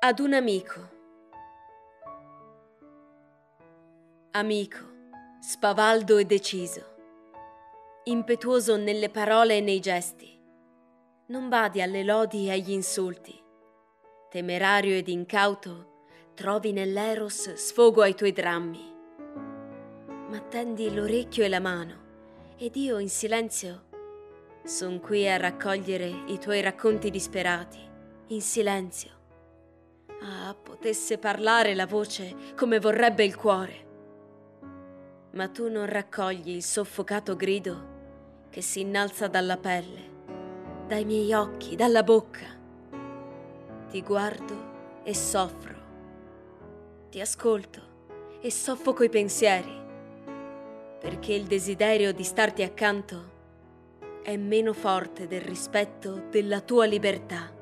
Ad un amico. Amico, spavaldo e deciso, impetuoso nelle parole e nei gesti. Non badi alle lodi e agli insulti. Temerario ed incauto, trovi nell'eros sfogo ai tuoi drammi. Ma tendi l'orecchio e la mano, ed io in silenzio son qui a raccogliere i tuoi racconti disperati, in silenzio. Ah, potesse parlare la voce come vorrebbe il cuore. Ma tu non raccogli il soffocato grido che si innalza dalla pelle, dai miei occhi, dalla bocca. Ti guardo e soffro, ti ascolto e soffoco i pensieri, perché il desiderio di starti accanto è meno forte del rispetto della tua libertà.